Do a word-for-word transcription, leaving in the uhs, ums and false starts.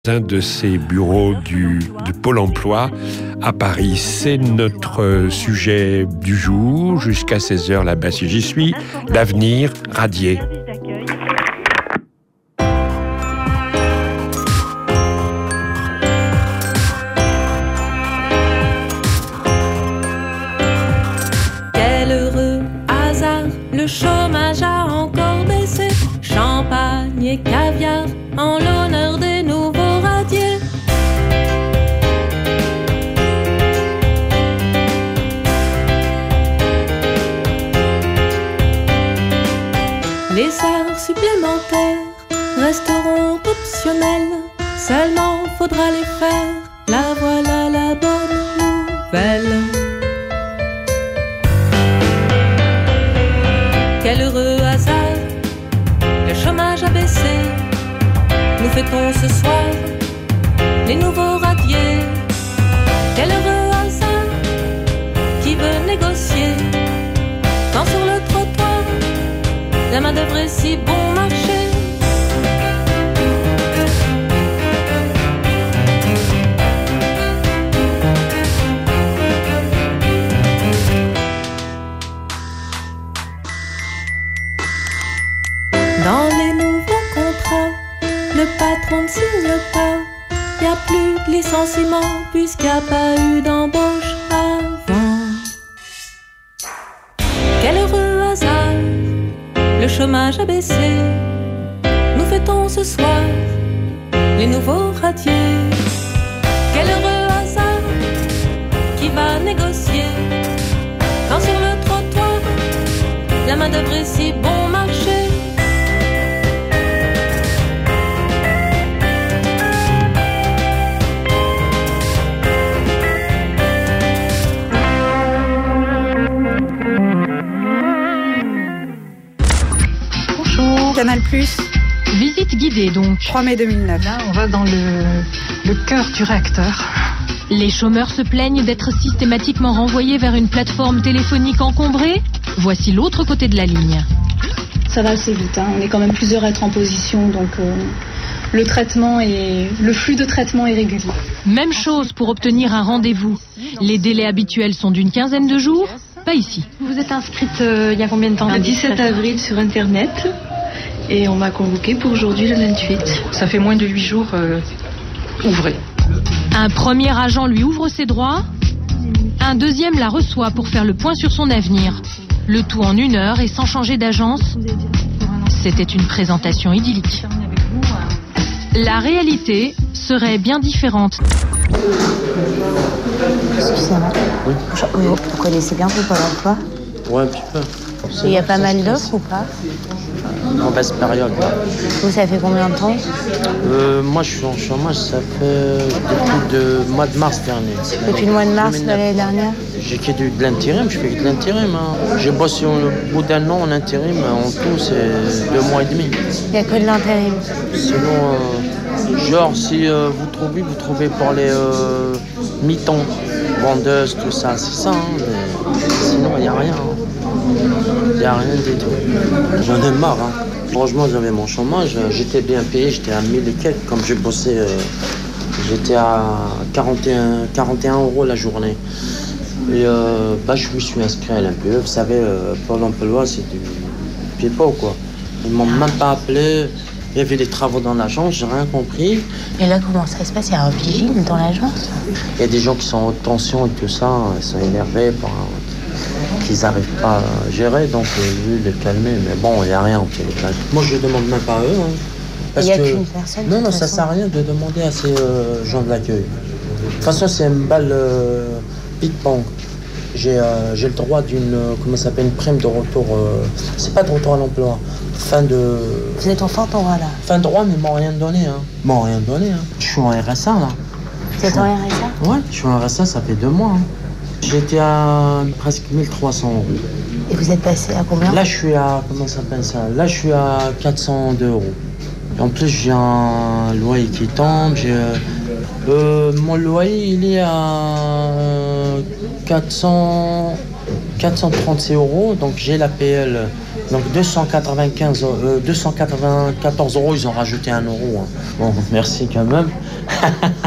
Un de ces bureaux du, du Pôle emploi à Paris. C'est notre sujet du jour. Jusqu'à seize heures, là-bas, si j'y suis, l'avenir radié. Quel heureux hasard, le chômage a encore baissé. Champagne et caviar en l'honneur des nouveaux radiés. Les heures supplémentaires resteront optionnelles. Seulement faudra les faire. La voilà la bonne nouvelle. Quel heureux hasard, le chômage a baissé. Nous fêtons ce soir les nouveaux radiés. Quel heureux hasard qui veut négocier quand sur le trottoir la main d'œuvre est si bon marché. Dans les nouveaux contrats, le patron ne signe pas. Y a plus de licenciement puisqu'il n'y a pas eu d'embauche avant. Quel heureux hasard, le chômage a baissé. Nous fêtons ce soir les nouveaux radiés. Quel heureux hasard qui va négocier quand sur le trottoir la main d'œuvre est si bon marché. Canal plus. Visite guidée donc. trois mai deux mille neuf. Là, on va dans le, le cœur du réacteur. Les chômeurs se plaignent d'être systématiquement renvoyés vers une plateforme téléphonique encombrée. Voici l'autre côté de la ligne. Ça va assez vite, hein. On est quand même plusieurs à être en position, donc euh, le traitement est, le flux de traitement est régulier. Même chose pour obtenir un rendez-vous. Les délais habituels sont d'une quinzaine de jours, pas ici. Vous êtes inscrite euh, il y a combien de temps? Le dix-sept avril sur Internet. Et on m'a convoqué pour aujourd'hui le vingt-huit. Ça fait moins de huit jours euh, ouvrés. Un premier agent lui ouvre ses droits. Un deuxième la reçoit pour faire le point sur son avenir. Le tout en une heure et sans changer d'agence. C'était une présentation idyllique. La réalité serait bien différente. Excusez-moi. Oui. Vous, vous connaissez bien le Pôle emploi? Ouais, un petit peu. Il y a pas mal d'offres ou pas? En basse période. Là. Vous, ça fait combien de temps? euh, Moi, je suis en chômage, ça fait depuis le mois de mars dernier. Depuis le mois de mars de l'année dernière? J'ai fait de l'intérim, je fais de l'intérim. Hein. J'ai bossé au bout d'un an en intérim, en tout, c'est deux mois et demi. Il n'y a que de l'intérim? Sinon, euh, genre, si euh, vous trouvez, vous trouvez pour les euh, mi-temps, vendeuses, tout ça, c'est ça. Hein, sinon, il n'y a rien. Hein. Il n'y a rien du tout. J'en ai marre. Hein. Franchement, j'avais mon chômage. J'étais bien payé. J'étais à mille et quelques. Comme j'ai bossé, euh, j'étais à quarante et un, quarante et un euros la journée. Et euh, bah, je me suis inscrit à l'M P E. Vous savez, euh, Pôle emploi, c'est du pipeau, quoi. Ils ne m'ont même pas appelé. Il y avait des travaux dans l'agence, j'ai rien compris. Et là, comment ça se passe? Il y a un vigile dans l'agence? Il y a des gens qui sont en haute tension et tout ça. Ils sont énervés par... qu'ils n'arrivent pas à gérer, donc euh, lui les calmer, mais bon, il n'y a rien en tous les cas. Moi je ne demande même pas à eux. Hein, parce il n'y a que... qu'une personne? Non, non, ça ne sert à rien de demander à ces euh, gens de l'accueil. De toute façon, c'est une balle euh, ping-pong. J'ai, euh, j'ai le droit d'une, euh, comment ça s'appelle, une prime de retour, euh, c'est pas de retour à l'emploi, fin de... Vous êtes en fin de droit là? Fin de droit, mais ils m'ont rien donné. Hein. Ils m'ont rien donné. Hein. Je suis en R S A là. Vous êtes en R S A? Ouais, je suis en R S A, ça fait deux mois. Hein. J'étais à presque mille trois cents euros. Et vous êtes passé à combien? Là, je suis à... Comment ça s'appelle ça? Là, je suis à quatre cent deux euros. Et en plus, j'ai un loyer qui tombe. J'ai... Euh, mon loyer, il est à quatre cents... quatre cent trente-six euros. Donc, j'ai la P L Donc deux cent quatre-vingt-quinze, euh, deux cent quatre-vingt-quatorze euros, ils ont rajouté un euro. Hein. Bon, merci quand même.